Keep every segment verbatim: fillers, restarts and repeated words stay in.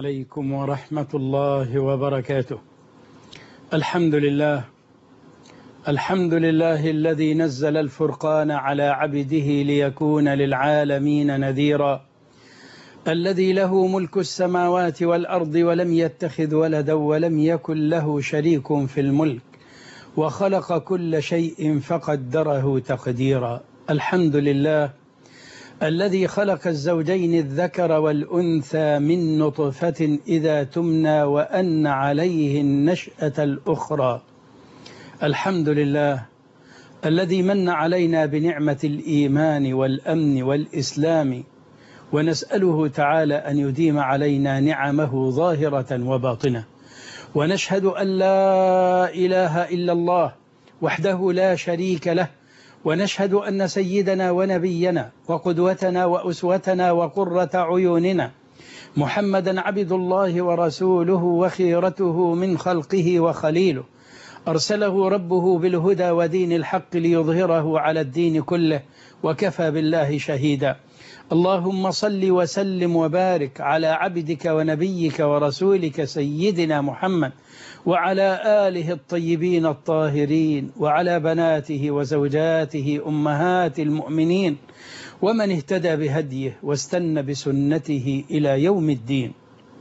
عليكم ورحمة الله وبركاته. الحمد لله الحمد لله الذي نزل الفرقان على عبده ليكون للعالمين نذيرا، الذي له ملك السماوات والأرض ولم يتخذ ولدا ولم يكن له شريك في الملك، وخلق كل شيء فقدره تقديرا. الحمد لله الذي خلق الزوجين الذكر والأنثى من نطفة إذا تمنى وأن عليه النشأة الأخرى. الحمد لله الذي من علينا بنعمة الإيمان والأمن والإسلام، ونسأله تعالى أن يديم علينا نعمه ظاهرة وباطنة. ونشهد أن لا إله إلا الله وحده لا شريك له، ونشهد أن سيدنا ونبينا وقدوتنا وأسوتنا وقرة عيوننا محمدا عبد الله ورسوله وخيرته من خلقه وخليله، أرسله ربه بالهدى ودين الحق ليظهره على الدين كله، وكفى بالله شهيدا. اللهم صل وسلم وبارك على عبدك ونبيك ورسولك سيدنا محمد وعلى آله الطيبين الطاهرين، وعلى بناته وزوجاته أمهات المؤمنين، ومن اهتدى بهديه واستنى بسنته إلى يوم الدين.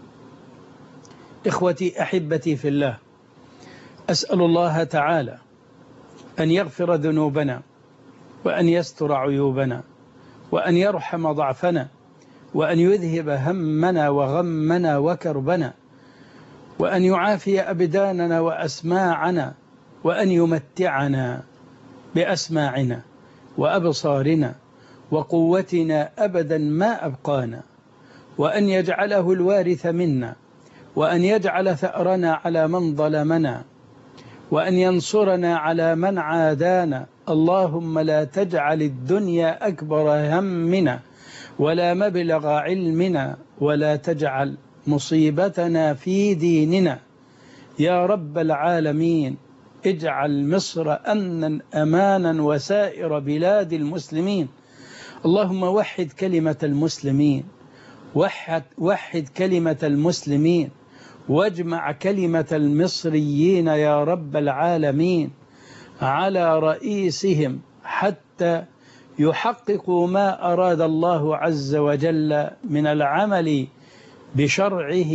إخوتي أحبتي في الله، أسأل الله تعالى أن يغفر ذنوبنا، وأن يستر عيوبنا، وأن يرحم ضعفنا، وأن يذهب همنا وغمنا وكربنا، وأن يعافي أبداننا وأسماعنا، وأن يمتعنا بأسماعنا وأبصارنا وقوتنا أبدا ما أبقانا، وأن يجعله الوارث منا، وأن يجعل ثأرنا على من ظلمنا، وأن ينصرنا على من عادانا. اللهم لا تجعل الدنيا أكبر همنا ولا مبلغ علمنا، ولا تجعل مصيبتنا في ديننا يا رب العالمين. اجعل مصر أمنا أمانا وسائر بلاد المسلمين. اللهم وحد كلمة المسلمين، وحد, وحد كلمة المسلمين، واجمع كلمة المصريين يا رب العالمين على رئيسهم، حتى يحققوا ما أراد الله عز وجل من العمل بشرعه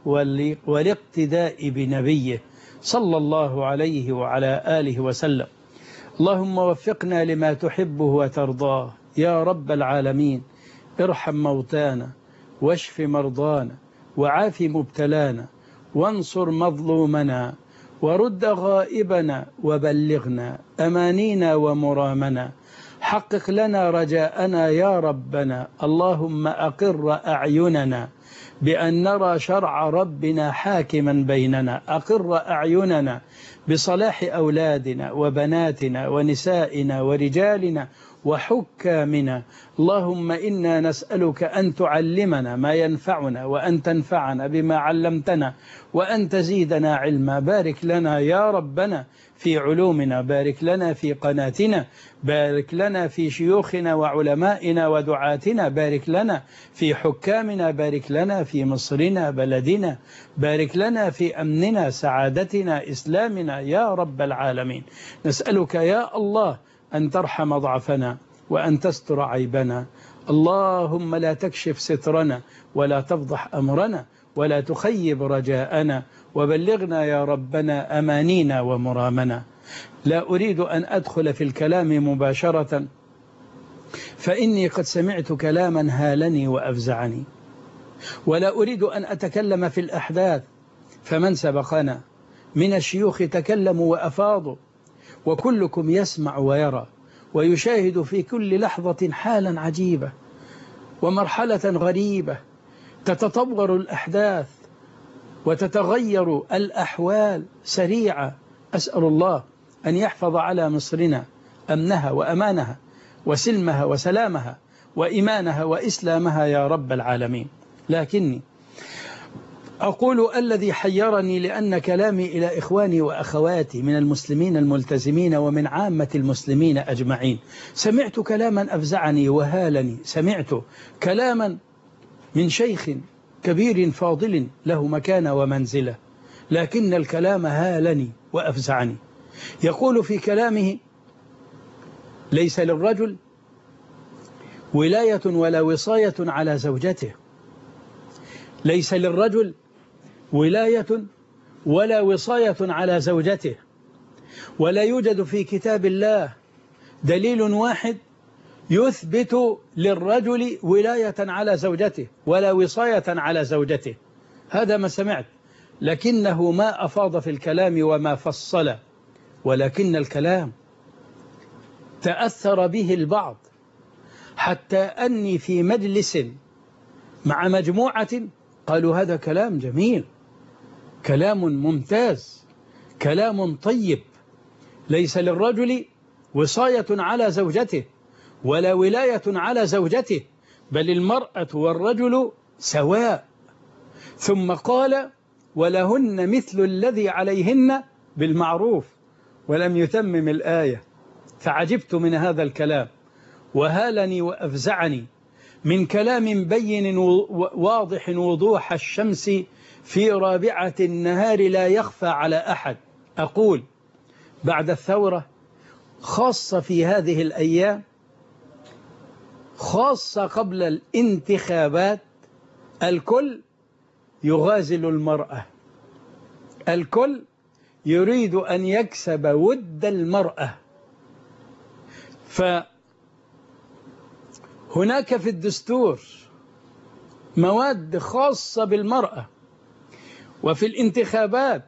والاقتداء بنبيه صلى الله عليه وعلى آله وسلم. اللهم وفقنا لما تحبه وترضاه يا رب العالمين. ارحم موتانا، واشف مرضانا، وعاف مبتلانا، وانصر مظلومنا، ورد غائبنا، وبلغنا أمانينا ومرامنا. حقق لنا رجاءنا يا ربنا. اللهم أقر أعيننا بأن نرى شرع ربنا حاكما بيننا. أقر أعيننا بصلاح أولادنا وبناتنا ونسائنا ورجالنا وحكامنا. اللهم إنا نسألك أن تعلمنا ما ينفعنا، وأن تنفعنا بما علمتنا، وأن تزيدنا علما. بارك لنا يا ربنا في علومنا، بارك لنا في قناتنا، بارك لنا في شيوخنا وعلمائنا ودعاتنا، بارك لنا في حكامنا، بارك لنا في مصرنا بلدنا، بارك لنا في أمننا سعادتنا إسلامنا يا رب العالمين. نسألك يا الله أن ترحم ضعفنا، وأن تستر عيبنا. اللهم لا تكشف سترنا، ولا تفضح أمرنا، ولا تخيب رجاءنا، وبلغنا يا ربنا أمانينا ومرامنا. لا أريد أن أدخل في الكلام مباشرة، فإني قد سمعت كلاما هالني وأفزعني، ولا أريد أن أتكلم في الأحداث، فمن سبقنا من الشيوخ تكلموا وأفاضوا، وكلكم يسمع ويرى ويشاهد في كل لحظة حالا عجيبة ومرحلة غريبة. تتطور الأحداث وتتغير الأحوال سريعة. أسأل الله أن يحفظ على مصرنا أمنها وأمانها وسلمها وسلامها وإيمانها وإسلامها يا رب العالمين. لكني أقول الذي حيرني، لأن كلامي إلى إخواني وأخواتي من المسلمين الملتزمين ومن عامة المسلمين أجمعين. سمعت كلاما أفزعني وهالني، سمعت كلاما من شيخ كبير فاضل له مكانة ومنزلة، لكن الكلام هالني وأفزعني. يقول في كلامه: ليس للرجل ولاية ولا وصاية على زوجته، ليس للرجل ولاية ولا وصاية على زوجته، ولا يوجد في كتاب الله دليل واحد يثبت للرجل ولاية على زوجته ولا وصاية على زوجته. هذا ما سمعت، لكنه ما أفاض في الكلام وما فصل، ولكن الكلام تأثر به البعض، حتى أني في مجلس مع مجموعة قالوا هذا كلام جميل، كلام ممتاز، كلام طيب، ليس للرجل وصاية على زوجته ولا ولاية على زوجته، بل المرأة والرجل سواء. ثم قال: ولهن مثل الذي عليهن بالمعروف، ولم يتمم الآية. فعجبت من هذا الكلام، وهالني وأفزعني، من كلام بين واضح وضوح الشمس في رابعة النهار لا يخفى على أحد. أقول: بعد الثورة، خاصة في هذه الأيام، خاصة قبل الانتخابات، الكل يغازل المرأة، الكل يريد أن يكسب ود المرأة. فهناك في الدستور مواد خاصة بالمرأة، وفي الانتخابات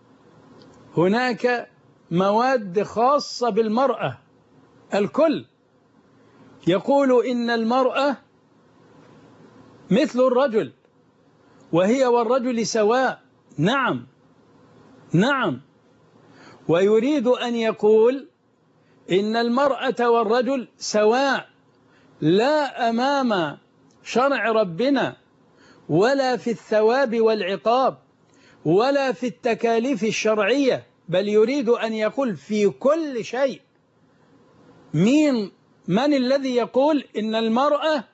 هناك مواد خاصة بالمرأة. الكل يقول إن المرأة مثل الرجل وهي والرجل سواء. نعم نعم، ويريد أن يقول إن المرأة والرجل سواء، لا أمام شرع ربنا، ولا في الثواب والعقاب، ولا في التكاليف الشرعية، بل يريد أن يقول في كل شيء. مين من الذي يقول إن المرأة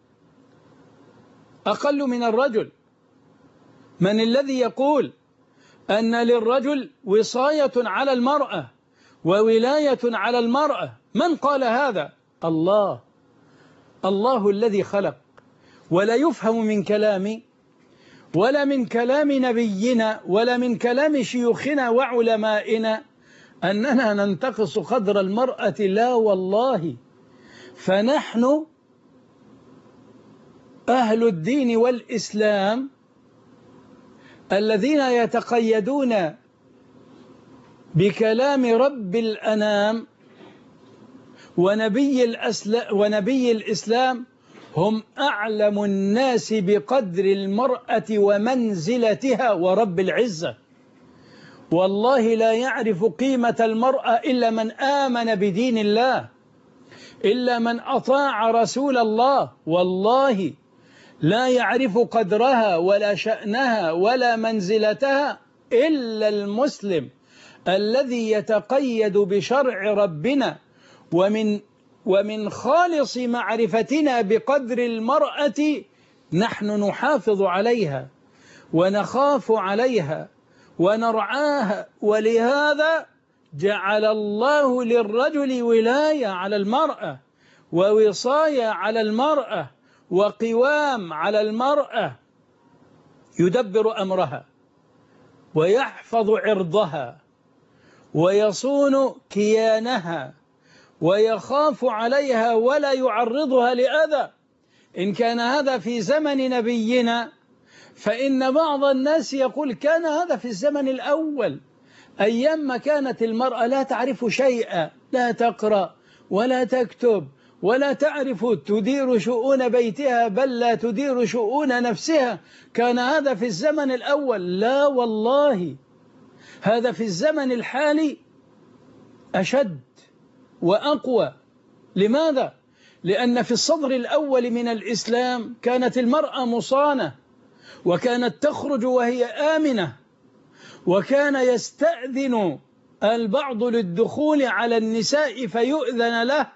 أقل من الرجل؟ من الذي يقول أن للرجل وصاية على المرأة وولاية على المرأة؟ من قال هذا؟ الله، الله الذي خلق. ولا يفهم من كلامي ولا من كلام نبينا ولا من كلام شيوخنا وعلمائنا أننا ننتقص قدر المرأة، لا والله. فنحن أهل الدين والإسلام الذين يتقيدون بكلام رب الأنام ونبي الأسلام ونبي الإسلام هم أعلم الناس بقدر المرأة ومنزلتها ورب العزة. والله لا يعرف قيمة المرأة إلا من آمن بدين الله، إلا من أطاع رسول الله. والله لا يعرف قدرها ولا شأنها ولا منزلتها إلا المسلم الذي يتقيد بشرع ربنا. ومن ومن خالص معرفتنا بقدر المرأة نحن نحافظ عليها ونخاف عليها ونرعاها. ولهذا جعل الله للرجل ولاية على المرأة، ووصاية على المرأة، وقوام على المرأة، يدبر أمرها ويحفظ عرضها ويصون كيانها ويخاف عليها ولا يعرضها لأذى. إن كان هذا في زمن نبينا، فإن بعض الناس يقول كان هذا في الزمن الأول، أيام ما كانت المرأة لا تعرف شيئا، لا تقرأ ولا تكتب ولا تعرف تدير شؤون بيتها، بل لا تدير شؤون نفسها. كان هذا في الزمن الأول. لا والله، هذا في الزمن الحالي أشد وأقوى. لماذا؟ لأن في الصدر الأول من الإسلام كانت المرأة مصانة، وكانت تخرج وهي آمنة، وكان يستأذن البعض للدخول على النساء فيؤذن له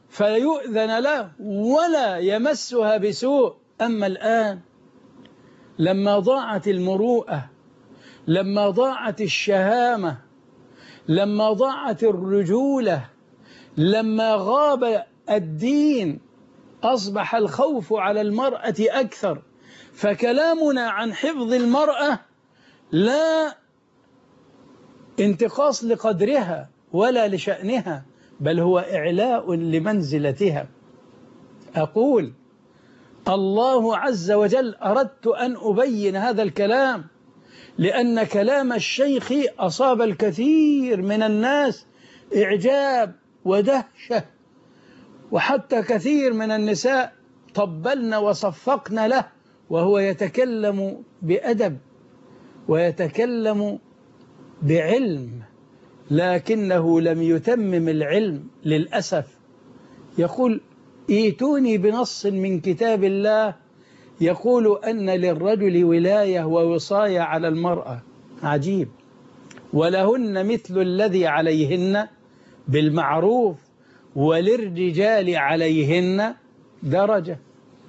فيؤذن له ولا يمسها بسوء. أما الآن لما ضاعت المروءة، لما ضاعت الشهامة، لما ضاعت الرجولة، لما غاب الدين، أصبح الخوف على المرأة أكثر. فكلامنا عن حفظ المرأة لا انتقاص لقدرها ولا لشأنها، بل هو إعلاء لمنزلتها. أقول الله عز وجل أردت أن أبين هذا الكلام، لأن كلام الشيخ أصاب الكثير من الناس إعجاب ودهشة، وحتى كثير من النساء طبلن وصفقن له وهو يتكلم بأدب ويتكلم بعلم، لكنه لم يتمم العلم للأسف. يقول ائتوني بنص من كتاب الله يقول أن للرجل ولاية ووصاية على المرأة. عجيب. ولهن مثل الذي عليهن بالمعروف وللرجال عليهن درجة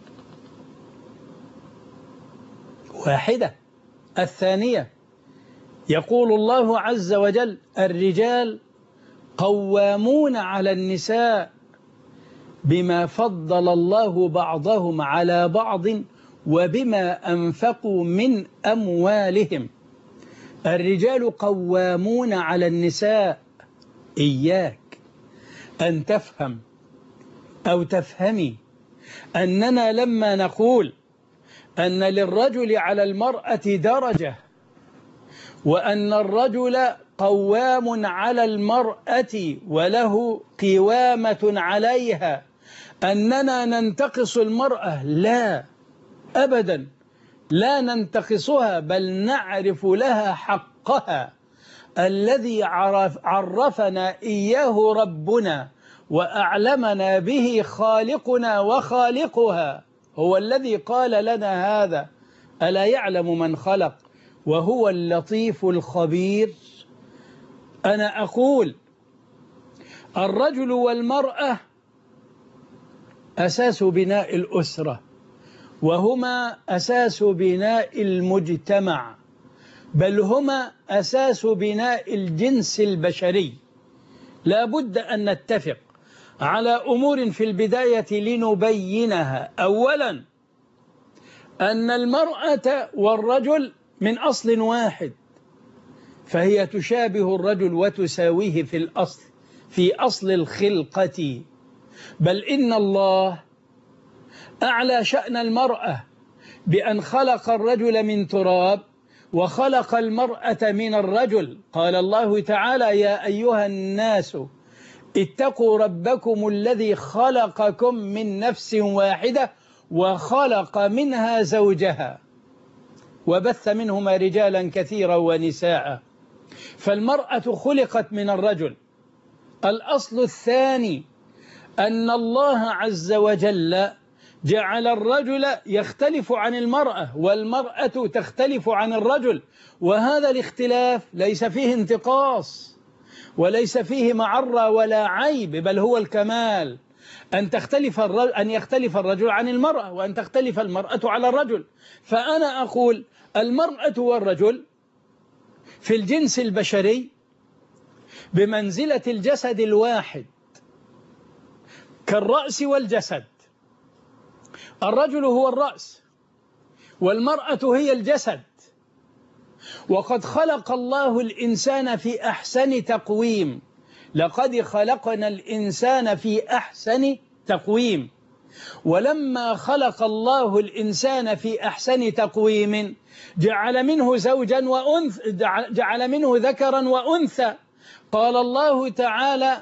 واحدة. الثانية يقول الله عز وجل الرجال قوامون على النساء بما فضل الله بعضهم على بعض وبما أنفقوا من أموالهم. الرجال قوامون على النساء. إياك أن تفهم أو تفهمي أننا لما نقول أن للرجل على المرأة درجة وأن الرجل قوام على المرأة وله قوامة عليها أننا ننتقص المرأة. لا أبدا، لا ننتقصها، بل نعرف لها حقها الذي عرف عرفنا إياه ربنا وأعلمنا به خالقنا وخالقها. هو الذي قال لنا هذا: ألا يعلم من خلق وهو اللطيف الخبير. أنا أقول الرجل والمرأة أساس بناء الأسرة، وهما أساس بناء المجتمع، بل هما أساس بناء الجنس البشري. لا بد أن نتفق على أمور في البداية لنبينها. أولا أن المرأة والرجل من أصل واحد، فهي تشابه الرجل وتساويه في الأصل، في أصل الخلقة. بل إن الله أعلى شأن المرأة بأن خلق الرجل من تراب وخلق المرأة من الرجل. قال الله تعالى: يا أيها الناس اتقوا ربكم الذي خلقكم من نفس واحدة وخلق منها زوجها وبث منهما رجالا كثيرا ونساء. فالمرأة خلقت من الرجل. الأصل الثاني أن الله عز وجل جعل الرجل يختلف عن المرأة والمرأة تختلف عن الرجل، وهذا الاختلاف ليس فيه انتقاص وليس فيه معرة ولا عيب، بل هو الكمال. أن تختلف الرجل أن يختلف الرجل عن المرأة وأن تختلف المرأة على الرجل. فأنا أقول المرأة والرجل في الجنس البشري بمنزلة الجسد الواحد كالرأس والجسد. الرجل هو الرأس والمرأة هي الجسد. وقد خلق الله الإنسان في أحسن تقويم. لقد خلقنا الإنسان في أحسن تقويم. ولما خلق الله الإنسان في أحسن تقويم جعل منه زوجا وأنثى، جعل منه ذكرا وأنثى. قال الله تعالى: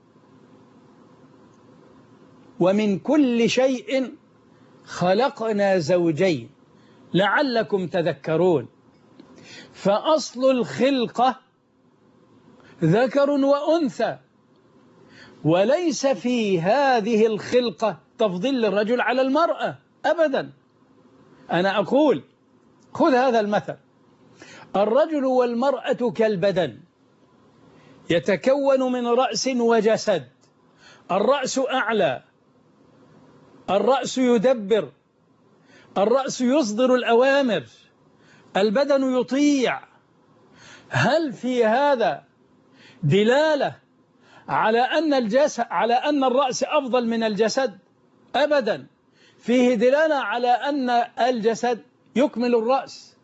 ومن كل شيء خلقنا زوجين لعلكم تذكرون. فأصل الخلقة ذكر وأنثى، وليس في هذه الخلقة تفضيل للرجل على المرأة أبدا. أنا أقول خذ هذا المثل: الرجل والمرأة كالبدن، يتكون من رأس وجسد. الرأس أعلى، الرأس يدبر، الرأس يصدر الأوامر، البدن يطيع. هل في هذا دلالة على أن الجسد على أن الرأس أفضل من الجسد؟ أبدا، فيه دلالة على أن الجسد يكمل الرأس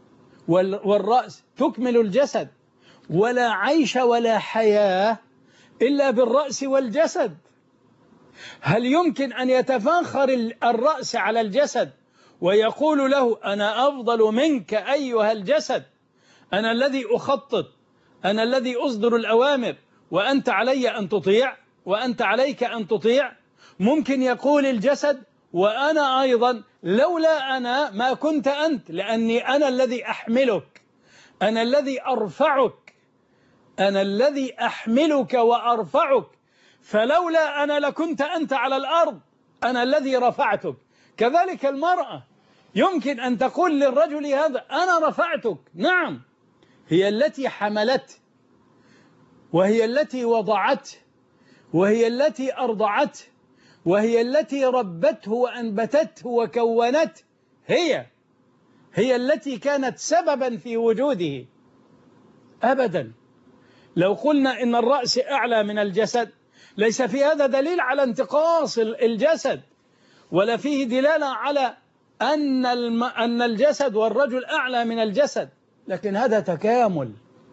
والرأس تكمل الجسد، ولا عيش ولا حياة إلا بالرأس والجسد. هل يمكن أن يتفاخر الرأس على الجسد ويقول له أنا أفضل منك أيها الجسد، أنا الذي أخطط، أنا الذي أصدر الأوامر، وأنت علي أن تطيع، وأنت عليك أن تطيع؟ ممكن يقول الجسد وأنا أيضا لولا أنا ما كنت أنت، لأني أنا الذي أحملك، أنا الذي أرفعك، أنا الذي أحملك وأرفعك، فلولا أنا لكنت أنت على الأرض، أنا الذي رفعتك. كذلك المرأة يمكن أن تقول للرجل هذا أنا رفعتك، نعم، هي التي حملته، وهي التي وضعته، وهي التي أرضعته، وهي التي ربته وأنبتته وكونته، هي هي التي كانت سببا في وجوده. أبدا، لو قلنا إن الرأس أعلى من الجسد ليس في هذا دليل على انتقاص الجسد، ولا فيه دلالة على أن الم... أن الجسد والرجل أعلى من الجسد، لكن هذا تكامل.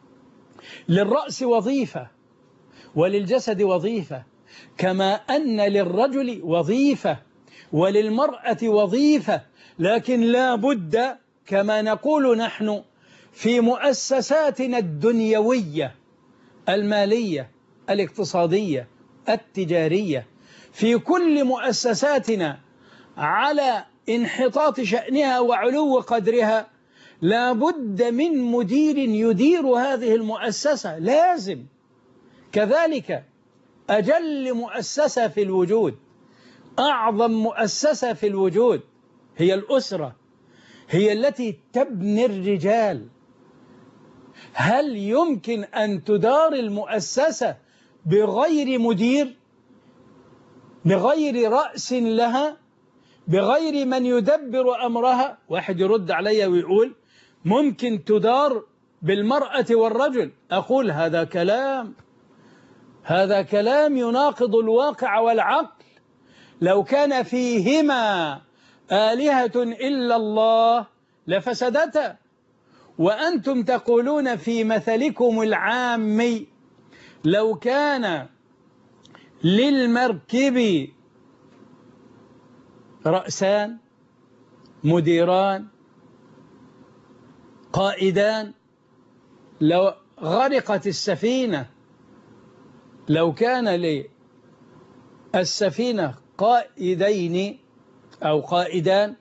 للرأس وظيفة وللجسد وظيفة، كما أن للرجل وظيفة وللمرأة وظيفة، لكن لا بد كما نقول نحن في مؤسساتنا الدنيوية المالية الاقتصادية التجارية، في كل مؤسساتنا على انحطاط شأنها وعلو قدرها لا بد من مدير يدير هذه المؤسسة، لازم. كذلك أجل مؤسسة في الوجود، أعظم مؤسسة في الوجود هي الأسرة، هي التي تبني الرجال. هل يمكن أن تدار المؤسسة بغير مدير، بغير رأس لها، بغير من يدبر أمرها؟ واحد يرد علي ويقول ممكن تدار بالمرأة والرجل. أقول هذا كلام، هذا كلام يناقض الواقع والعقل. لو كان فيهما آلهة إلا الله لفسدتا، وأنتم تقولون في مثلكم العامي لو كان للمركب رأسان مديران قائدان لو غرقت السفينة، لو كان للسفينة قائدين أو قائدان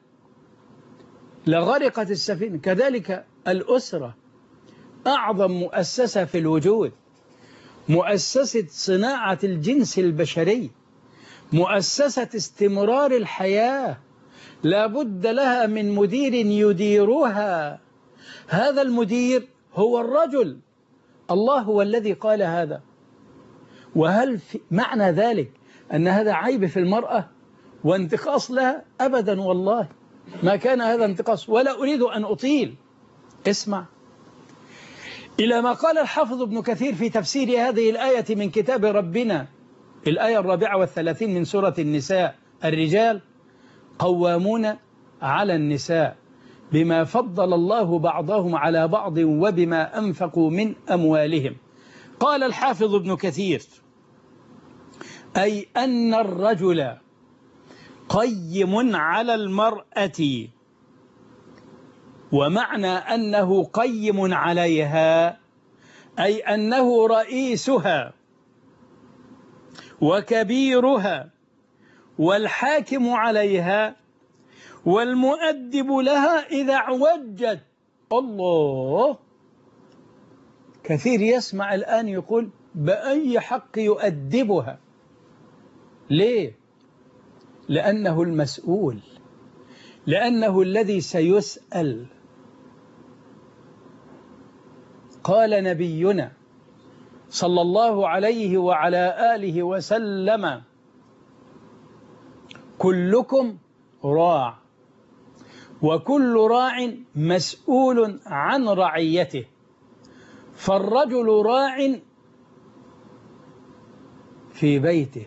لغرقت السفينة. كذلك الأسرة أعظم مؤسسة في الوجود، مؤسسة صناعة الجنس البشري، مؤسسة استمرار الحياة، لا بد لها من مدير يديرها. هذا المدير هو الرجل، الله هو الذي قال هذا. وهل في معنى ذلك أن هذا عيب في المرأة وانتقاص لها؟ أبدا والله ما كان هذا انتقاص، ولا أريد أن أطيل. اسمع إلى ما قال الحافظ ابن كثير في تفسير هذه الآية من كتاب ربنا، الآية الرابعة والثلاثين من سورة النساء: الرجال قوامون على النساء بما فضل الله بعضهم على بعض وبما أنفقوا من أموالهم. قال الحافظ ابن كثير: أي أن الرجل قيم على المرأة، ومعنى أنه قيم عليها أي أنه رئيسها وكبيرها والحاكم عليها والمؤدب لها إذا اعوجت. الله، كثير يسمع الآن يقول بأي حق يؤدبها؟ ليه؟ لأنه المسؤول، لأنه الذي سيسأل. قال نبينا صلى الله عليه وعلى آله وسلم: كلكم راع وكل راع مسؤول عن رعيته. فالرجل راع في بيته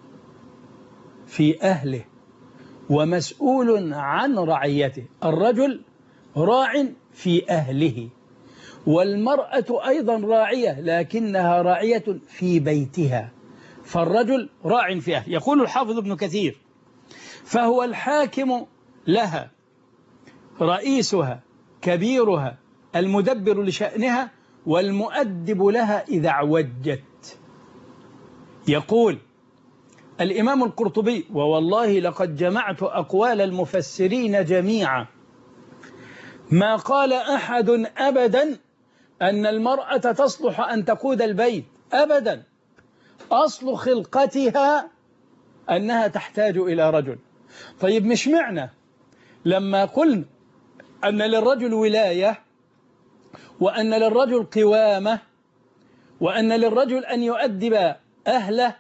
في أهله ومسؤول عن رعيته. الرجل راع في أهله، والمرأة أيضا راعية لكنها راعية في بيتها. فالرجل راع في أهله. يقول الحافظ ابن كثير: فهو الحاكم لها، رئيسها، كبيرها، المدبر لشأنها، والمؤدب لها إذا اعوجت. يقول الإمام القرطبي: ووالله لقد جمعت أقوال المفسرين جميعا، ما قال أحد أبدا أن المرأة تصلح أن تقود البيت أبدا، أصل خلقتها أنها تحتاج إلى رجل. طيب مش معنى لما قلنا أن للرجل ولاية وأن للرجل قوامة وأن للرجل أن يؤدب أهله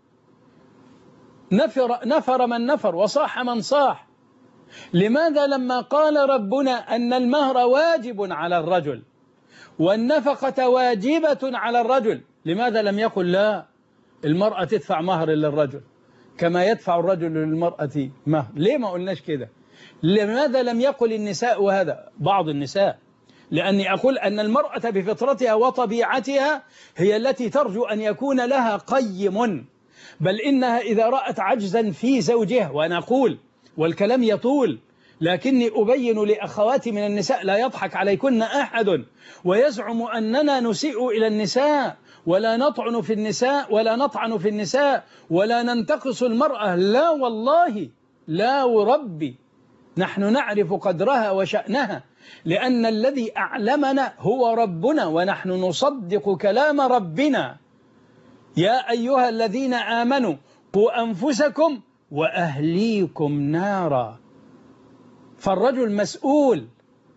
نفر, نفر من نفر وصاح من صاح؟ لماذا لما قال ربنا أن المهر واجب على الرجل والنفقة واجبة على الرجل، لماذا لم يقل لا المرأة تدفع مهر للرجل كما يدفع الرجل للمرأة مهر؟ ليه ما قلناش كده؟ لماذا لم يقل النساء وهذا بعض النساء؟ لأني أقول أن المرأة بفطرتها وطبيعتها هي التي ترجو أن يكون لها قيم، بل إنها إذا رأت عجزا في زوجها، وأنا أقول والكلام يطول لكني أبين لأخواتي من النساء لا يضحك عليكن أحد ويزعم أننا نسيء إلى النساء ولا نطعن في النساء ولا نطعن في النساء ولا ننتقص المرأة، لا والله لا وربي، نحن نعرف قدرها وشأنها، لأن الذي أعلمنا هو ربنا ونحن نصدق كلام ربنا. يا أيها الذين آمنوا قوا أنفسكم وأهليكم نارا. فالرجل مسؤول.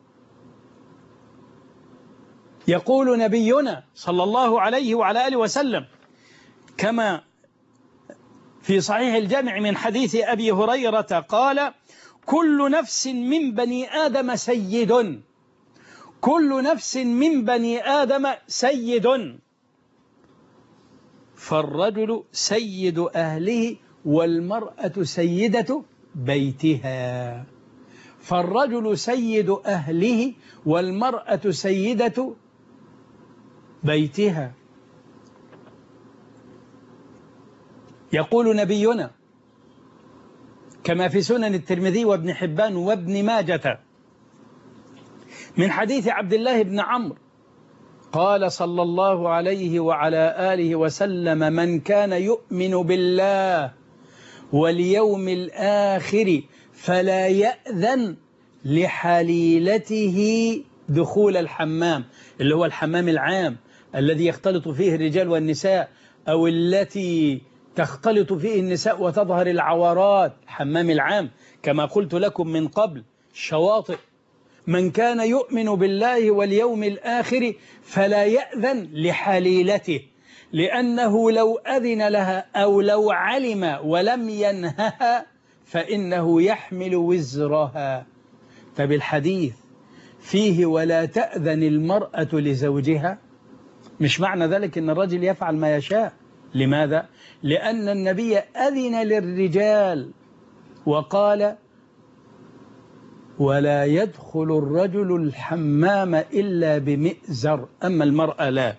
يقول نبينا صلى الله عليه وعلى آله وسلم كما في صحيح الجامع من حديث أبي هريرة قال: كل نفس من بني آدم سيد، كل نفس من بني آدم سيد، فالرجل سيد أهله والمرأة سيدة بيتها. فالرجل سيد أهله والمرأة سيدة بيتها. يقول نبينا كما في سنن الترمذي وابن حبان وابن ماجة من حديث عبد الله بن عمرو قال صلى الله عليه وعلى آله وسلم: من كان يؤمن بالله واليوم الآخر فلا يأذن لحليلته دخول الحمام، اللي هو الحمام العام الذي يختلط فيه الرجال والنساء، أو التي تختلط فيه النساء وتظهر العورات، الحمام العام كما قلت لكم من قبل، الشواطئ. من كان يؤمن بالله واليوم الآخر فلا يأذن لحليلته، لأنه لو أذن لها أو لو علم ولم ينهها فإنه يحمل وزرها. فبالحديث فيه ولا تأذن المرأة لزوجها، مش معنى ذلك أن الرجل يفعل ما يشاء. لماذا؟ لأن النبي أذن للرجال وقال: ولا يدخل الرجل الحمام إلا بمئزر، أما المرأة لا.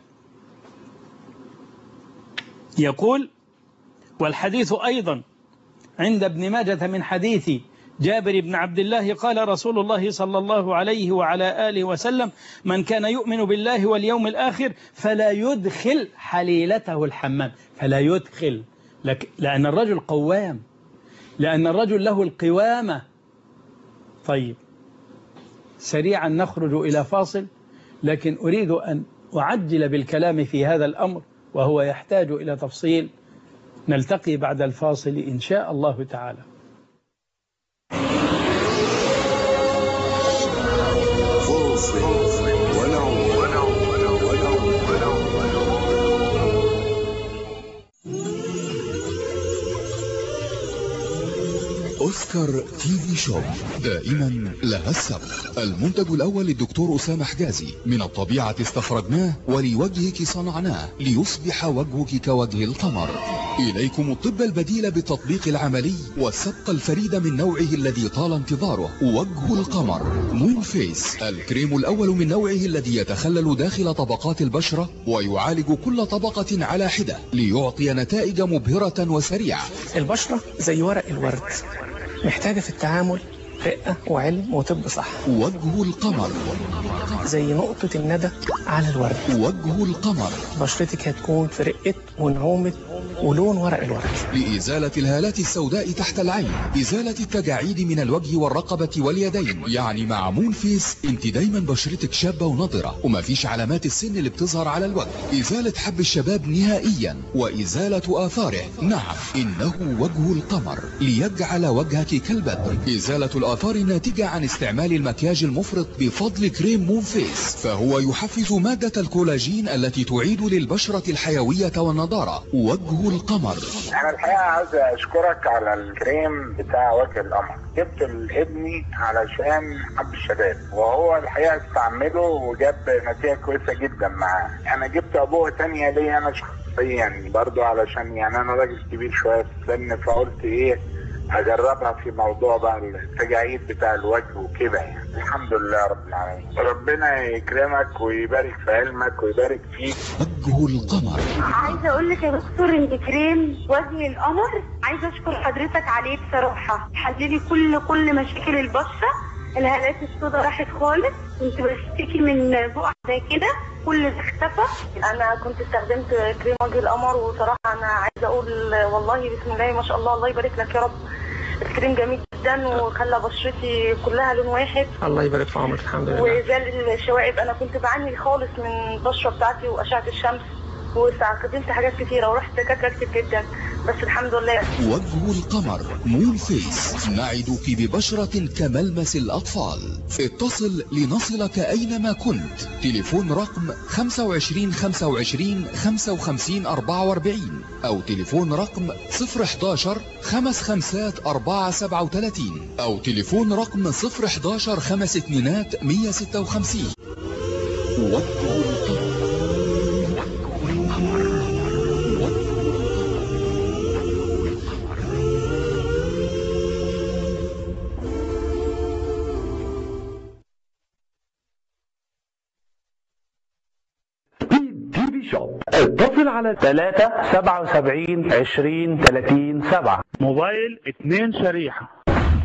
يقول: والحديث أيضا عند ابن ماجة من حديث جابر بن عبد الله قال رسول الله صلى الله عليه وعلى آله وسلم: من كان يؤمن بالله واليوم الآخر فلا يدخل حليلته الحمام. فلا يدخل، لأن الرجل قوام، لأن الرجل له القوامة. طيب سريعا نخرج إلى فاصل، لكن أريد أن أعجل بالكلام في هذا الأمر وهو يحتاج إلى تفصيل. نلتقي بعد الفاصل إن شاء الله تعالى. أوسكار تي في شوب دائما لها السبق. المنتج الأول للدكتور أسامة حجازي، من الطبيعة استخرجناه ولوجهك صنعناه ليصبح وجهك كوجه القمر. إليكم الطب البديل بالتطبيق العملي والسبق الفريد من نوعه الذي طال انتظاره، وجه القمر مون فيس، الكريم الأول من نوعه الذي يتخلل داخل طبقات البشرة ويعالج كل طبقة على حدة ليعطي نتائج مبهرة وسريعة. البشرة زي ورق الورد، محتاجة في التعامل رقة وعلم وطب صح. وجه القمر زي نقطة الندى على الورد. وجه القمر بشرتك هتكون في رقة ونعومة ولون ورق الورد. لإزالة الهالات السوداء تحت العين، إزالة التجاعيد من الوجه والرقبة واليدين. يعني مع مون فيس انت دايما بشرتك شابة ونضرة وما فيش علامات السن اللي بتظهر على الوجه. إزالة حب الشباب نهائيا وإزالة آثاره. نعم، إنه وجه القمر ليجعل وجهك كالبدر. إزالة الآثار الناتجة عن استعمال المكياج المفرط بفضل كريم مون فيس، فهو يحفز مادة الكولاجين التي تعيد للبشرة الحيوية والنضارة. وجه القمر. انا الحقيقه عايز اشكرك على الكريم بتاع وجه القمر. جبت لابني علشان حب الشباب، وهو الحقيقه استعمله وجاب نتيجه كويسه جدا معاه. انا جبت ابوه تانية ليا انا شخصيا برضو، علشان يعني انا راجل كبير شويه في السن، فقلت ايه اجربها في موضوع بقى التجاعيد بتاع الوجه وكده. يعني الحمد لله رب العالمين، ربنا يكرمك ويبارك في علمك ويبارك فيك. وجه القمر. عايزه اقول لك يا دكتور ان كريم وجه القمر عايزه اشكر حضرتك عليه بصراحه، حللي كل كل مشاكل البشره. الهالات السوداء راحت خالص، كنت بشتكي من بقع زي كده، كل ده اختفى. انا كنت استخدمت كريم وجه القمر، وصراحه انا عايزه اقول والله بسم الله ما شاء الله، الله يبارك لك يا رب. الكريم جميل جدا وخلى بشرتي كلها لون واحد. الله يبارك في عمرك. الحمد لله. وزال الشوائب، انا كنت بعاني خالص من البشره بتاعتي واشعه الشمس، واستخدمت حاجات كتيره ورحت دكاتره كتير جدا، بس الحمد لله. وجه القمر مون فيس، نعدك ببشرة كملمس الأطفال. اتصل لنصلك أينما كنت. تليفون رقم خمسة وعشرين خمسة وعشرين خمسة وخمسين أربعة وأربعين أو تليفون رقم صفر حداشر خمس خمسات أربعة سبعة وثلاثين أو تليفون رقم صفر حداشر خمس اتنينات مية ستة وخمسين. وجه القمر. اتصل على ثلاثة سبعة وسبعين عشرين ثلاثين سبعة. موبايل اتنين شريحة.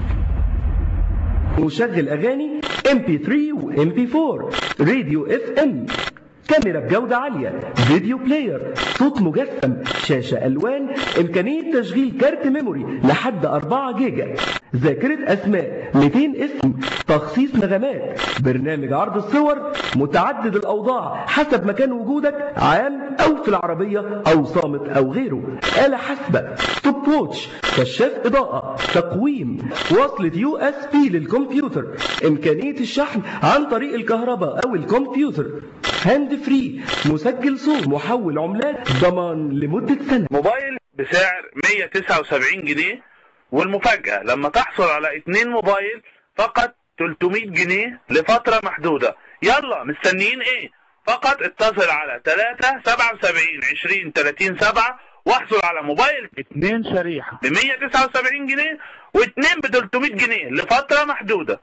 مشغل اغاني إم بي ثري و إم بي فور، راديو اف ام، كاميرا بجودة عالية، فيديو بلاير، صوت مجسم، شاشة ألوان، إمكانية تشغيل كارت ميموري لحد أربعة جيجا، ذاكرة أسماء مئتين اسم، تخصيص نغمات، برنامج عرض الصور، متعدد الأوضاع حسب مكان وجودك، عام أو في العربية أو صامت أو غيره، آلة حاسبة، ستوب ووتش، كشاف إضاءة، تقويم، وصلة يو اس بي للكمبيوتر، إمكانية الشحن عن طريق الكهرباء أو الكمبيوتر، هاند فري، مسجل صوت، محول عملات، ضمان لمدة سنة. موبايل بسعر مية وتسعة وسبعين جنيه، والمفاجأة لما تحصل على اتنين موبايل فقط تلتمية جنيه لفترة محدودة. يلا مستنيين ايه؟ فقط اتصل على ثلاثة سبعة وسبعين عشرين ثلاثين سبعة واحصل على موبايل اتنين شريحة ب مية وتسعة وسبعين جنيه واتنين ب تلتمية جنيه لفترة محدودة.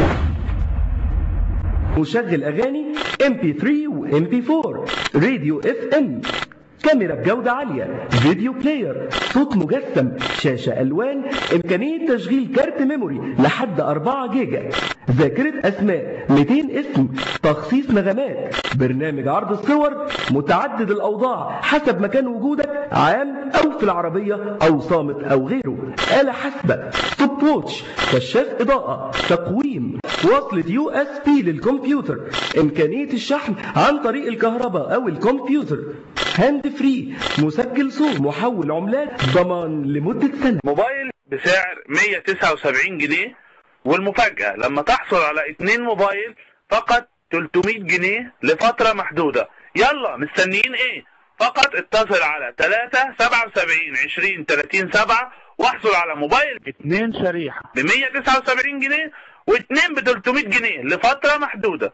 مشغل اغاني إم بي ثري و إم بي فور، راديو اف ام، كاميرا بجودة عالية، فيديو بلاير، صوت مجسم، شاشة ألوان، إمكانية تشغيل كارت ميموري لحد أربعة جيجا، ذاكرة أسماء مئتين اسم، تخصيص نغمات، برنامج عرض الصور، متعدد الأوضاع حسب مكان وجودك، عام أو في العربية أو صامت أو غيره، آلة حاسبة، ستوب ووتش، كشاف إضاءة، تقويم، وصلة يو اس بي للكمبيوتر، إمكانية الشحن عن طريق الكهرباء أو الكمبيوتر، هاند فري، مسجل صوت، محول عملات، ضمان لمدة سنة. موبايل بسعر مية وتسعة وسبعين جنيه، والمفاجأة لما تحصل على اتنين موبايل فقط تلتمية جنيه لفترة محدودة. يلا مستنيين ايه؟ فقط اتصل على ثلاثة سبعة وسبعين عشرين ثلاثين سبعة واحصل على موبايل اتنين شريحة ب مية وتسعة وسبعين جنيه واتنين ب تلتمية جنيه لفترة محدودة.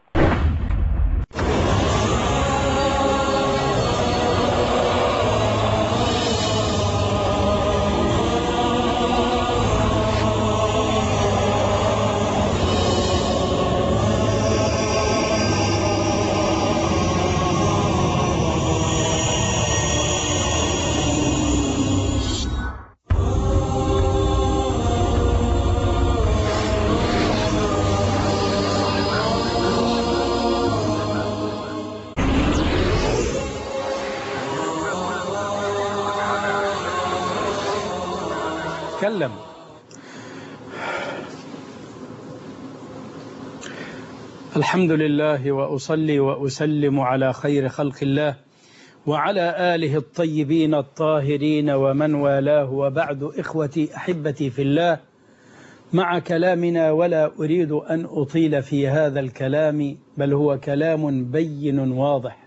تكلم. الحمد لله وأصلي وأسلم على خير خلق الله وعلى آله الطيبين الطاهرين ومن والاه، وبعد. إخوتي أحبتي في الله، مع كلامنا، ولا أريد أن أطيل في هذا الكلام، بل هو كلام بين واضح.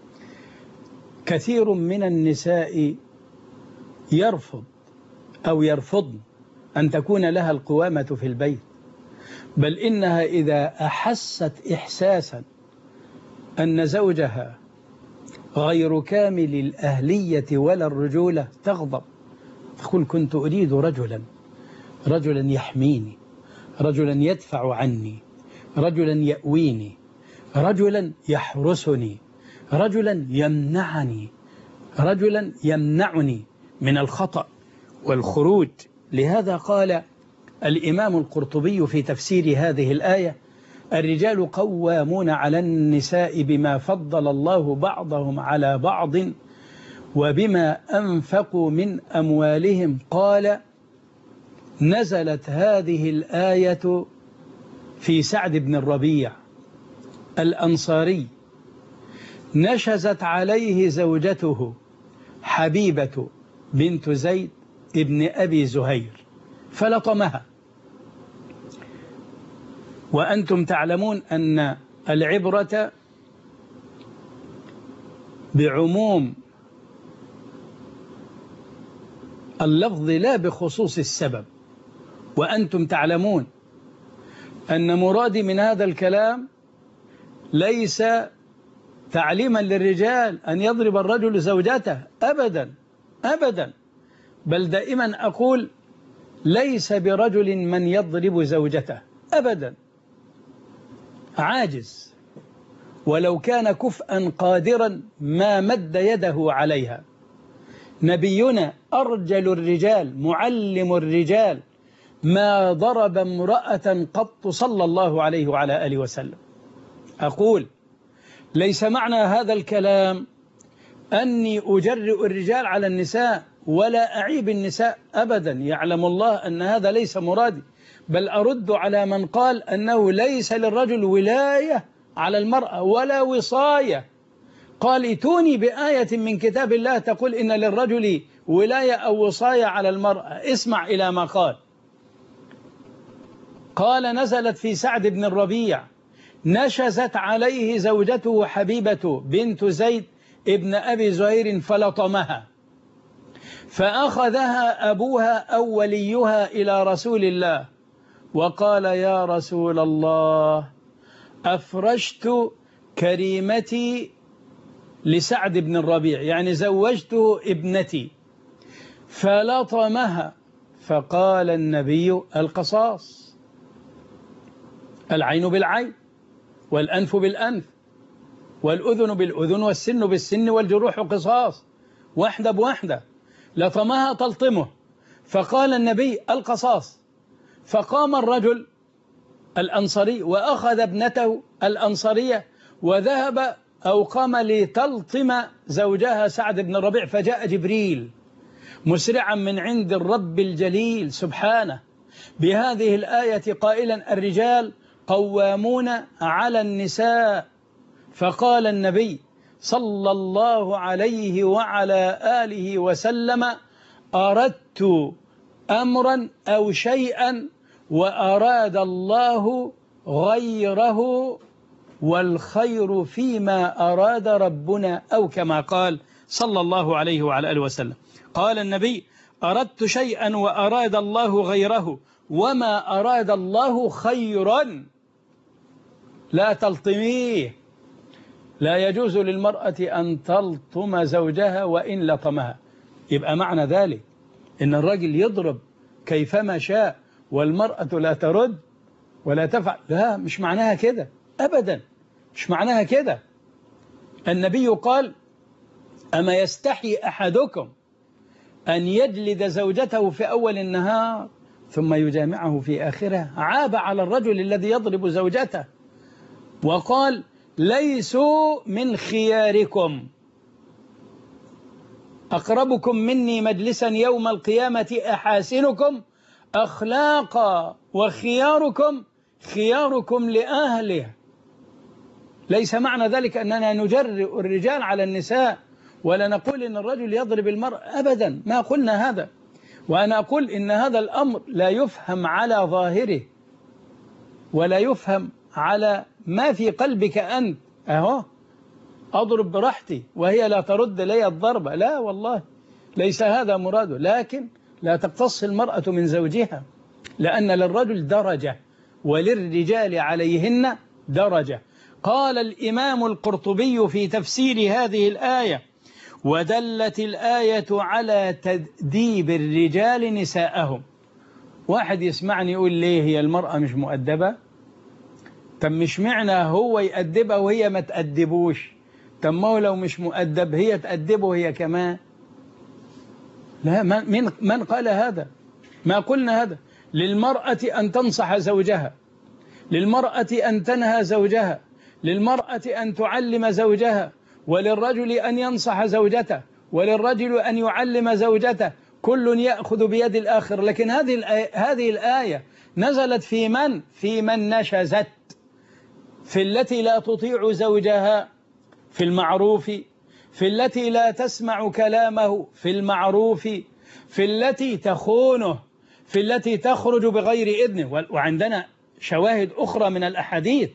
كثير من النساء يرفض أو يرفضن أن تكون لها القوامة في البيت، بل إنها إذا أحست إحساسا أن زوجها غير كامل الأهلية ولا الرجولة تغضب، تقول كنت أريد رجلا رجلا يحميني، رجلا يدفع عني، رجلا يأويني، رجلا يحرسني، رجلا يمنعني، رجلا يمنعني من الخطأ والخروج. لهذا قال الإمام القرطبي في تفسير هذه الآية: الرجال قوامون على النساء بما فضل الله بعضهم على بعض وبما أنفقوا من أموالهم. قال: نزلت هذه الآية في سعد بن الربيع الأنصاري، نشزت عليه زوجته حبيبة بنت زيد ابن أبي زهير فلطمها. وأنتم تعلمون أن العبرة بعموم اللفظ لا بخصوص السبب. وأنتم تعلمون أن مرادي من هذا الكلام ليس تعليما للرجال أن يضرب الرجل زوجته، أبدا أبدا، بل دائما أقول ليس برجل من يضرب زوجته أبدا، عاجز، ولو كان كفءا قادرا ما مد يده عليها. نبينا أرجل الرجال معلم الرجال ما ضرب امرأة قط صلى الله عليه وعلى آله وسلم. أقول ليس معنى هذا الكلام أني أجرئ الرجال على النساء ولا أعيب النساء أبدا، يعلم الله أن هذا ليس مرادي، بل أرد على من قال أنه ليس للرجل ولاية على المرأة ولا وصاية. قال: ائتوني بآية من كتاب الله تقول إن للرجل ولاية أو وصاية على المرأة. اسمع إلى ما قال. قال: نزلت في سعد بن الربيع، نشزت عليه زوجته حبيبة بنت زيد ابن أبي زهير فلطمها، فأخذها أبوها أو وليها إلى رسول الله وقال: يا رسول الله، أفرشت كريمتي لسعد بن الربيع، يعني زوجته ابنتي، فلطمها. فقال النبي: القصاص، العين بالعين والأنف بالأنف والأذن بالأذن والسن بالسن والجروح قصاص، واحدة بواحدة. لطمها تلطمه، فقال النبي: القصاص. فقام الرجل الأنصاري وأخذ ابنته الأنصارية وذهب أو قام لتلطم زوجها سعد بن الربيع، فجاء جبريل مسرعا من عند الرب الجليل سبحانه بهذه الآية قائلا: الرجال قوامون على النساء. فقال النبي صلى الله عليه وعلى آله وسلم: أردت أمرا أو شيئا وأراد الله غيره، والخير فيما أراد ربنا، أو كما قال صلى الله عليه وعلى آله وسلم. قال النبي: أردت شيئا وأراد الله غيره، وما أراد الله خيرا لا تلطميه. لا يجوز للمرأة أن تلطم زوجها وإن لطمها. يبقى معنى ذلك إن الرجل يضرب كيفما شاء والمرأة لا ترد ولا تفعل، لا، مش معناها كده أبدا، مش معناها كده. النبي قال: أما يستحي أحدكم أن يجلد زوجته في أول النهار ثم يجامعه في آخره؟ عاب على الرجل الذي يضرب زوجته، وقال: ليسوا من خياركم، أقربكم مني مجلسا يوم القيامة أحاسنكم أخلاقا، وخياركم خياركم لأهله. ليس معنى ذلك أننا نجرئ الرجال على النساء ولا نقول إن الرجل يضرب المرأة، أبدا، ما قلنا هذا. وأنا أقول إن هذا الأمر لا يفهم على ظاهره ولا يفهم على ما في قلبك أنت. أهو أضرب براحتي وهي لا ترد لي الضربة، لا والله، ليس هذا مراده. لكن لا تقتص المرأة من زوجها، لأن للرجل درجة وللرجال عليهن درجة. قال الإمام القرطبي في تفسير هذه الآية: ودلت الآية على تأديب الرجال نساءهم. واحد يسمعني يقول: ليه هي المرأة مش مؤدبة؟ طب مش معنى هو يأدبها وهي ما تأدبوش؟ طب ما هو لو مش مؤدب هي تأدبه هي كمان؟ لا، من من قال هذا؟ ما قلنا هذا. للمرأة أن تنصح زوجها، للمرأة أن تنهى زوجها، للمرأة أن تعلم زوجها، وللرجل أن ينصح زوجته، وللرجل أن يعلم زوجته، كل يأخذ بيد الآخر. لكن هذه الآية, هذه الآية نزلت في من؟ في من نشزت، في التي لا تطيع زوجها في المعروف، في التي لا تسمع كلامه في المعروف، في التي تخونه، في التي تخرج بغير إذنه. وعندنا شواهد أخرى من الأحاديث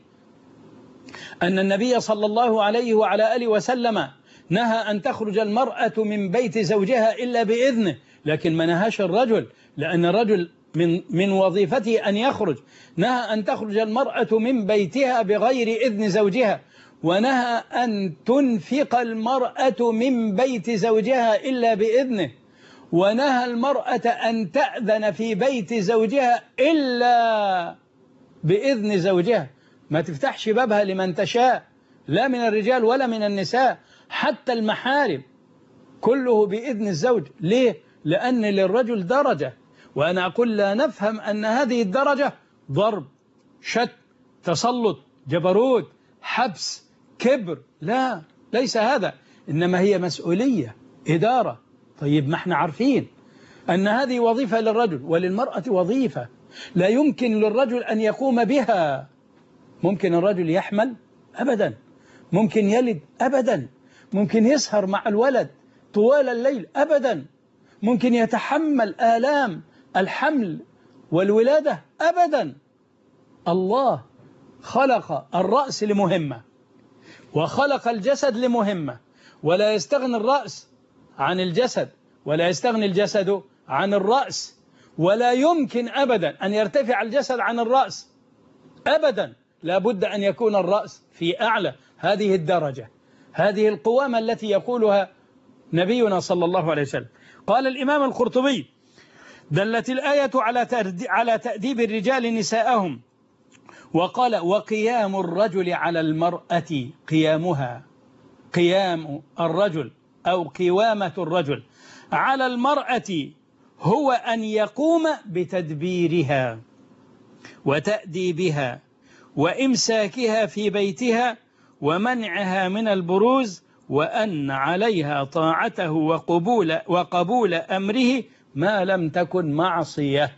أن النبي صلى الله عليه وعلى آله وسلم نهى أن تخرج المرأة من بيت زوجها إلا بإذنه، لكن ما نهاش الرجل، لأن الرجل من من وظيفته أن يخرج. نهى أن تخرج المرأة من بيتها بغير إذن زوجها، ونهى أن تنفق المرأة من بيت زوجها إلا بإذنه، ونهى المرأة أن تأذن في بيت زوجها إلا بإذن زوجها. ما تفتحش بابها لمن تشاء، لا من الرجال ولا من النساء، حتى المحارم كله بإذن الزوج. ليه؟ لأن للرجل درجة، وأنا أقول لا نفهم أن هذه الدرجة ضرب، شت، تسلط، جبروت، حبس، كبر، لا، ليس هذا، إنما هي مسؤولية، إدارة. طيب ما احنا عارفين أن هذه وظيفة للرجل، وللمرأة وظيفة لا يمكن للرجل أن يقوم بها. ممكن الرجل يحمل؟ أبدا. ممكن يلد؟ أبدا. ممكن يسهر مع الولد طوال الليل؟ أبدا. ممكن يتحمل آلام الحمل والولادة؟ أبدا. الله خلق الرأس لمهمة، وخلق الجسد لمهمة، ولا يستغني الرأس عن الجسد، ولا يستغني الجسد عن الرأس، ولا يمكن أبدا أن يرتفع الجسد عن الرأس أبدا. لا بد أن يكون الرأس في أعلى هذه الدرجة، هذه القوامة التي يقولها نبينا صلى الله عليه وسلم. قال الإمام القرطبي: دلت الآية على تأديب الرجال نساءهم. وقال: وقيام الرجل على المرأة، قيامها، قيام الرجل أو قوامة الرجل على المرأة هو أن يقوم بتدبيرها وتأديبها وإمساكها في بيتها ومنعها من البروز، وأن عليها طاعته وقبول, وقبول أمره ما لم تكن معصية.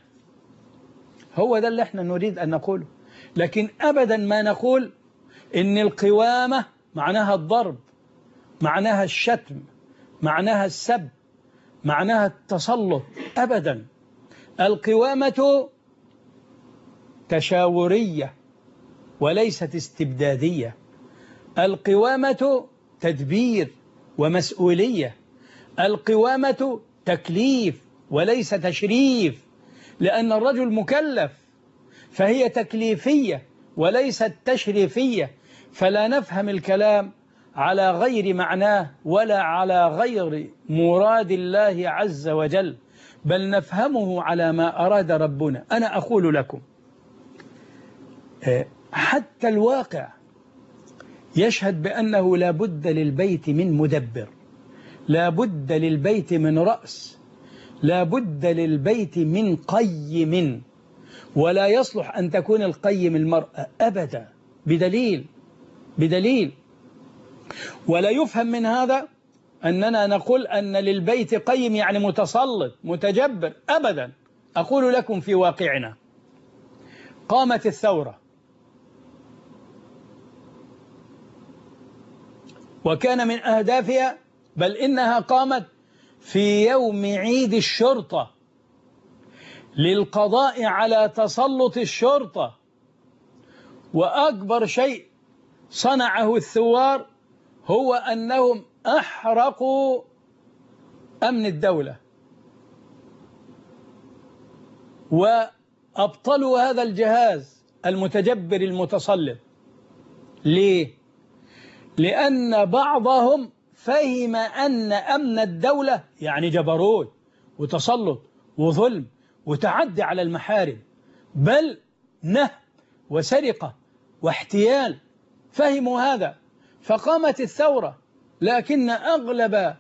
هو ده اللي احنا نريد أن نقوله. لكن أبدا ما نقول إن القوامة معناها الضرب، معناها الشتم، معناها السب، معناها التسلط. أبدا. القوامة تشاورية وليست استبدادية. القوامة تدبير ومسؤولية. القوامة تكليف وليس تشريف، لأن الرجل مكلف، فهي تكليفية وليست تشريفية، فلا نفهم الكلام على غير معناه ولا على غير مراد الله عز وجل، بل نفهمه على ما أراد ربنا. أنا أقول لكم حتى الواقع يشهد بأنه لا بد للبيت من مدبر، لا بد للبيت من رأس، لا بد للبيت من قيم، ولا يصلح أن تكون القيم المرأة أبدا بدليل بدليل ولا يفهم من هذا أننا نقول أن للبيت قيم يعني متسلط متجبر أبدا. أقول لكم في واقعنا قامت الثورة، وكان من أهدافها، بل إنها قامت في يوم عيد الشرطة للقضاء على تسلط الشرطة، وأكبر شيء صنعه الثوار هو أنهم أحرقوا أمن الدولة وأبطلوا هذا الجهاز المتجبر المتسلط. ليه؟ لأن بعضهم فهم أن أمن الدولة يعني جبروت وتسلط وظلم وتعدي على المحارم، بل نهب وسرقة واحتيال، فهموا هذا فقامت الثورة. لكن أغلب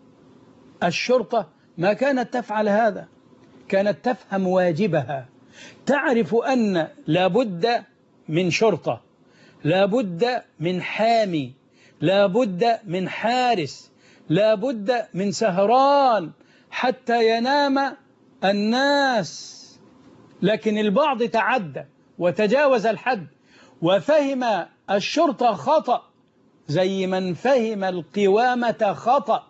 الشرطة ما كانت تفعل هذا، كانت تفهم واجبها، تعرف أن لابد من شرطة، لابد من حامي، لابد من حارس، لابد من سهران حتى ينام الناس. لكن البعض تعدى وتجاوز الحد وفهم الشرطة خطأ زي من فهم القوامة خطأ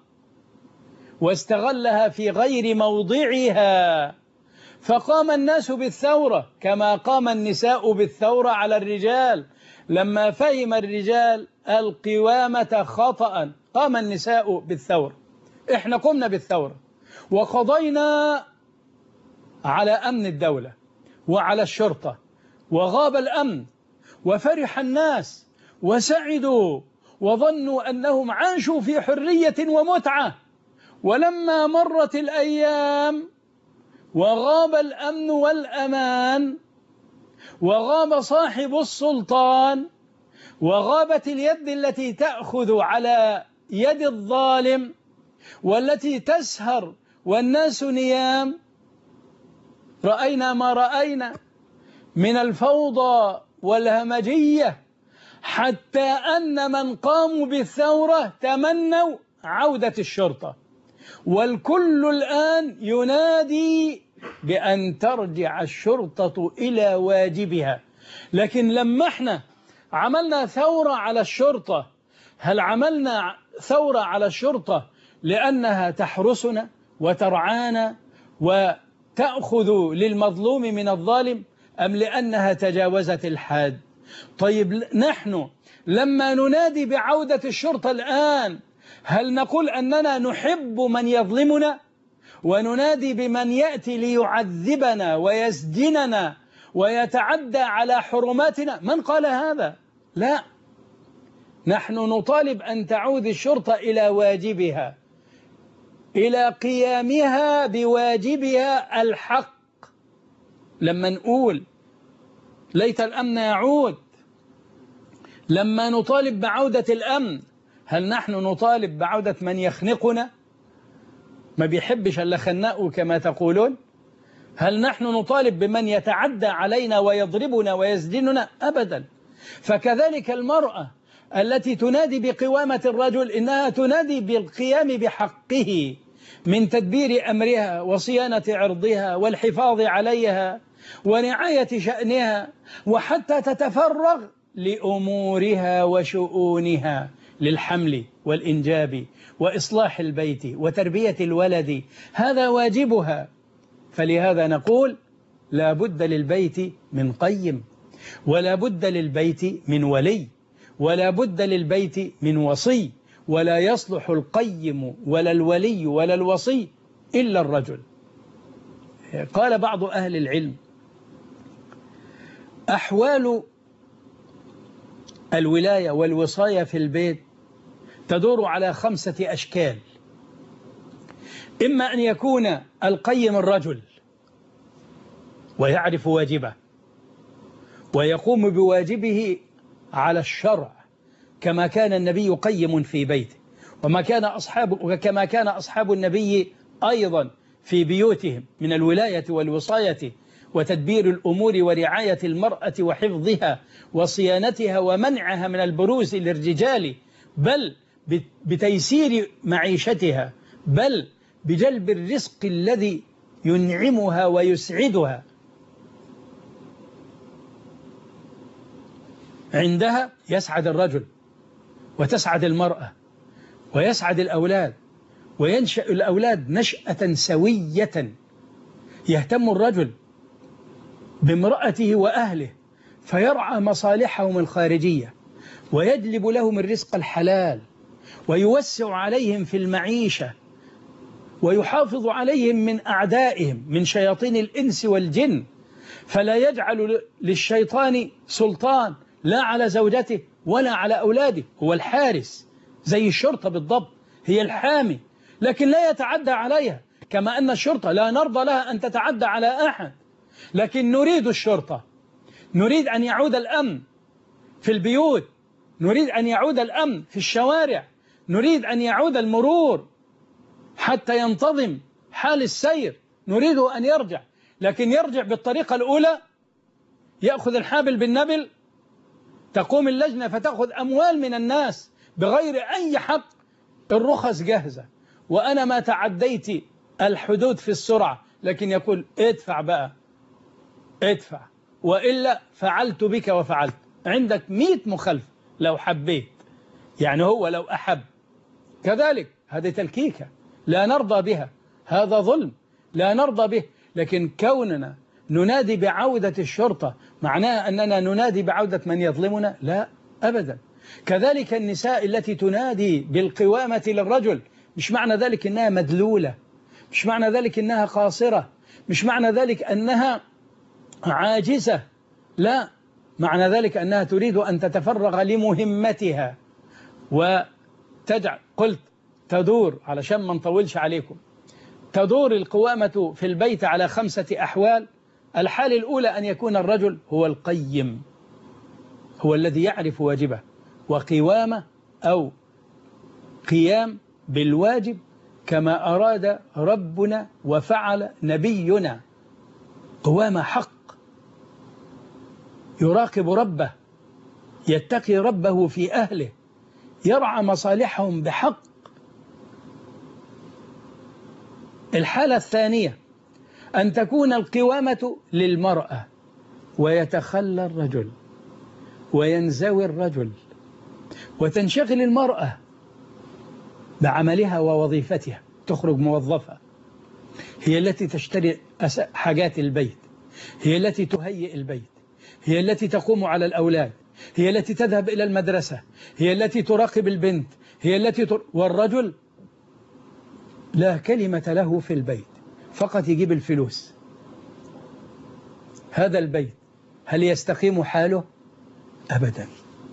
واستغلها في غير موضعها، فقام الناس بالثورة كما قام النساء بالثورة على الرجال. لما فهم الرجال القوامة خطأ قام النساء بالثورة. احنا قمنا بالثورة وقضينا على أمن الدولة وعلى الشرطة، وغاب الأمن وفرح الناس وسعدوا وظنوا أنهم عاشوا في حرية ومتعة. ولما مرت الأيام وغاب الأمن والأمان وغاب صاحب السلطان وغابت اليد التي تأخذ على يد الظالم والتي تسهر والناس نيام، رأينا ما رأينا من الفوضى والهمجية، حتى أن من قاموا بالثورة تمنوا عودة الشرطة، والكل الآن ينادي بأن ترجع الشرطة إلى واجبها. لكن لما احنا عملنا ثورة على الشرطة، هل عملنا ثورة على الشرطة لأنها تحرسنا وترعانا وتأخذ للمظلوم من الظالم، أم لأنها تجاوزت الحد؟ طيب نحن لما ننادي بعودة الشرطة الآن، هل نقول أننا نحب من يظلمنا وننادي بمن يأتي ليعذبنا ويسجننا ويتعدى على حرماتنا؟ من قال هذا؟ لا، نحن نطالب أن تعود الشرطة إلى واجبها، إلى قيامها بواجبها الحق. لما نقول ليت الأمن يعود، لما نطالب بعودة الأمن، هل نحن نطالب بعودة من يخنقنا ما بيحبش إلا خناقه كما تقولون؟ هل نحن نطالب بمن يتعدى علينا ويضربنا ويسجننا؟ أبدا. فكذلك المرأة التي تنادي بقوامة الرجل إنها تنادي بالقيام بحقه من تدبير أمرها وصيانة عرضها والحفاظ عليها ورعاية شأنها، وحتى تتفرغ لأمورها وشؤونها، للحمل والإنجاب وإصلاح البيت وتربية الولد، هذا واجبها. فلهذا نقول لا بد للبيت من قيم، ولا بد للبيت من ولي، ولا بد للبيت من وصي، ولا يصلح القيم ولا الولي ولا الوصي إلا الرجل. قال بعض أهل العلم أحوال الولاية والوصاية في البيت تدور على خمسة أشكال. إما أن يكون القيم الرجل ويعرف واجبه ويقوم بواجبه على الشرع كما كان النبي قيم في بيته، وما كان أصحاب وكما كان أصحاب النبي أيضا في بيوتهم من الولاية والوصاية وتدبير الأمور ورعاية المرأة وحفظها وصيانتها ومنعها من البروز للرجال، بل بتيسير معيشتها، بل بجلب الرزق الذي ينعمها ويسعدها. عندها يسعد الرجل وتسعد المرأة ويسعد الأولاد، وينشأ الأولاد نشأة سوية، يهتم الرجل بامرأته وأهله فيرعى مصالحهم الخارجية ويجلب لهم الرزق الحلال ويوسع عليهم في المعيشة ويحافظ عليهم من أعدائهم من شياطين الإنس والجن، فلا يجعل للشيطان سلطان لا على زوجته ولا على أولاده. هو الحارس زي الشرطة بالضبط، هي الحامي، لكن لا يتعدى عليها، كما أن الشرطة لا نرضى لها أن تتعدى على أحد، لكن نريد الشرطة، نريد أن يعود الأمن في البيوت، نريد أن يعود الأمن في الشوارع، نريد أن يعود المرور حتى ينتظم حال السير، نريد أن يرجع، لكن يرجع بالطريقة الأولى، يأخذ الحابل بالنبل، تقوم اللجنة فتأخذ أموال من الناس بغير أي حق، الرخص جاهزة وأنا ما تعديت الحدود في السرعة، لكن يقول ادفع بقى ادفع وإلا فعلت بك وفعلت. عندك مئة مخالفة لو حبيت، يعني هو لو أحب كذلك، هذه تلكيكة لا نرضى بها، هذا ظلم لا نرضى به. لكن كوننا ننادي بعودة الشرطة معناه أننا ننادي بعودة من يظلمنا؟ لا أبدا. كذلك النساء التي تنادي بالقوامة للرجل، مش معنى ذلك أنها مدلولة، مش معنى ذلك أنها قاصرة، مش معنى ذلك أنها عاجزة، لا، معنى ذلك أنها تريد أن تتفرغ لمهمتها وتجعل، قلت تدور علشان ما نطولش عليكم، تدور القوامة في البيت على خمسة أحوال. الحالة الأولى أن يكون الرجل هو القيم، هو الذي يعرف واجبه، وقوامة أو قيام بالواجب كما أراد ربنا وفعل نبينا، قوامة حق، يراقب ربه، يتقي ربه في أهله، يرعى مصالحهم بحق. الحالة الثانية أن تكون القوامة للمرأة ويتخلى الرجل وينزوي الرجل وتنشغل المرأة بعملها ووظيفتها، تخرج موظفة، هي التي تشتري حاجات البيت، هي التي تهيئ البيت، هي التي تقوم على الأولاد، هي التي تذهب إلى المدرسة، هي التي تراقب البنت، هي التي تر... والرجل لا كلمة له في البيت، فقط يجيب الفلوس. هذا البيت هل يستقيم حاله؟ أبدا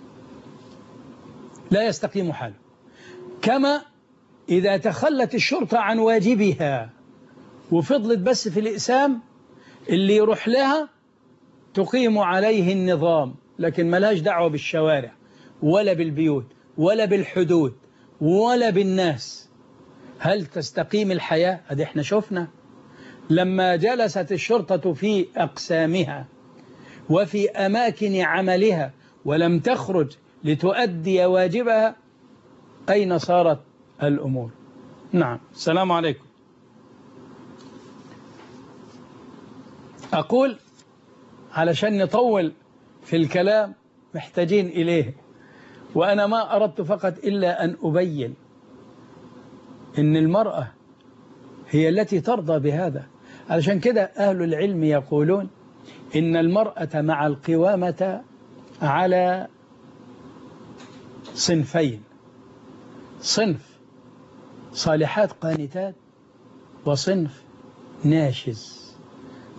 لا يستقيم حاله. كما إذا تخلت الشرطة عن واجبها وفضلت بس في الإقسام، اللي يروح لها تقيم عليه النظام، لكن ملهاش دعوة بالشوارع ولا بالبيوت ولا بالحدود ولا بالناس. هل تستقيم الحياة؟ هذا احنا شفنا لما جلست الشرطة في أقسامها وفي أماكن عملها ولم تخرج لتؤدي واجبها، أين صارت الأمور؟ نعم. السلام عليكم. أقول علشان نطول في الكلام محتاجين إليه، وأنا ما أردت فقط إلا أن أبين إن المرأة هي التي ترضى بهذا. علشان كده أهل العلم يقولون إن المرأة مع القوامة على صنفين: صنف صالحات قانتات، وصنف ناشز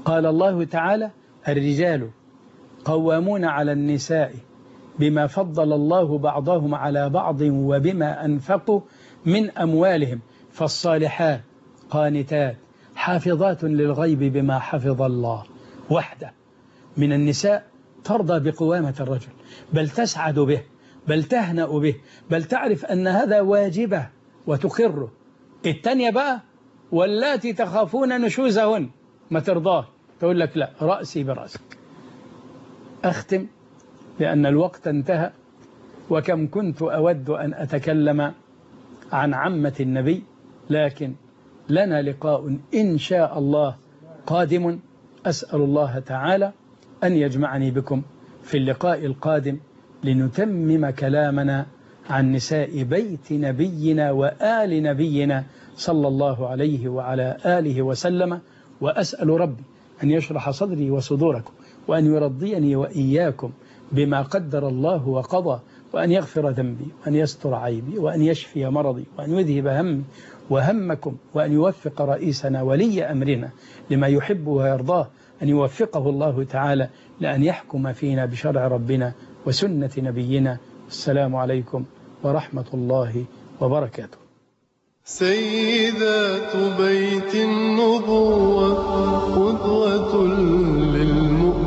قال الله تعالى: الرجال قوامون على النساء بما فضل الله بعضهم على بعض وبما أنفقوا من أموالهم، فالصالحات قانتات حافظات للغيب بما حفظ الله وحده. من النساء ترضى بقوامة الرجل، بل تسعد به، بل تهنأ به، بل تعرف أن هذا واجبه وتقره. التانية بقى واللاتي تخافون نشوزهن ما ترضاه، تقول لك لا، رأسي برأسك. أختم لأن الوقت انتهى، وكم كنت أود أن أتكلم عن عمة النبي، لكن لنا لقاء إن شاء الله قادم. أسأل الله تعالى أن يجمعني بكم في اللقاء القادم لنتمم كلامنا عن نساء بيت نبينا وآل نبينا صلى الله عليه وعلى آله وسلم. وأسأل ربي أن يشرح صدري وصدوركم، وأن يرضيني وإياكم بما قدر الله وقضى، وأن يغفر ذنبي، وأن يستر عيبي، وأن يشفي مرضي، وأن يذهب همي وهمكم، وأن يوفق رئيسنا ولي أمرنا لما يحب ويرضاه، أن يوفقه الله تعالى لأن يحكم فينا بشرع ربنا وسنة نبينا. السلام عليكم ورحمة الله وبركاته. سيدات بيت النبوة قدوة للمؤمنين.